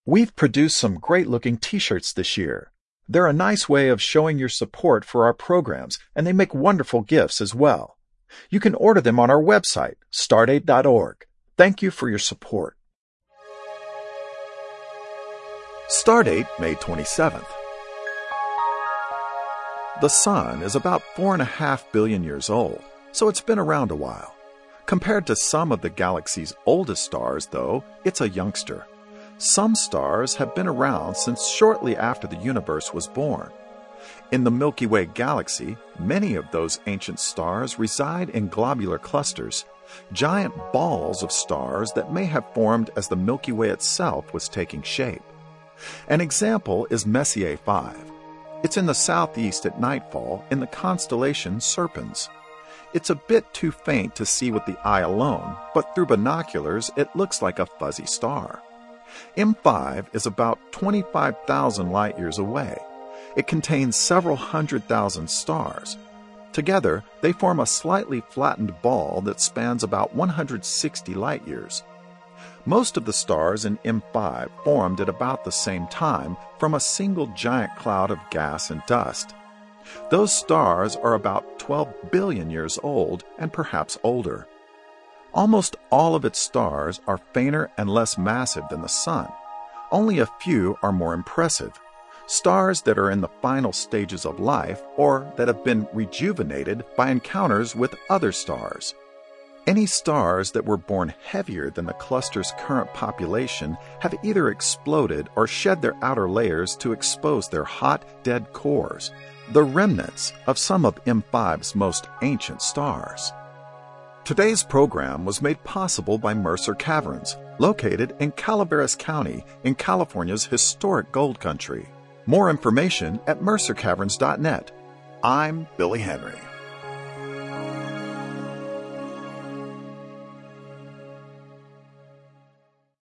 We've produced some great-looking t-shirts this year. They're a nice way of showing your support for our programs, and they make wonderful gifts as well. You can order them on our website, stardate.org. Thank you for your support. Stardate, May 27th. The Sun is about 4.5 billion years old, so it's been around a while. Compared to some of the galaxy's oldest stars, though, it's a youngster. Some stars have been around since shortly after the universe was born. In the Milky Way galaxy, many of those ancient stars reside in globular clusters, giant balls of stars that may have formed as the Milky Way itself was taking shape. An example is Messier 5. It's in the southeast at nightfall in the constellation Serpens. It's a bit too faint to see with the eye alone, but through binoculars it looks like a fuzzy star. M5 is about 25,000 light-years away. It contains several 100,000 stars. Together, they form a slightly flattened ball that spans about 160 light-years. Most of the stars in M5 formed at about the same time from a single giant cloud of gas and dust. Those stars are about 12 billion years old and perhaps older. Almost all of its stars are fainter and less massive than the Sun. Only a few are more impressive. Stars that are in the final stages of life or that have been rejuvenated by encounters with other stars. Any stars that were born heavier than the cluster's current population have either exploded or shed their outer layers to expose their hot, dead cores, the remnants of some of M5's most ancient stars. Today's program was made possible by Mercer Caverns, located in Calaveras County in California's historic gold country. More information at mercercaverns.net. I'm Billy Henry.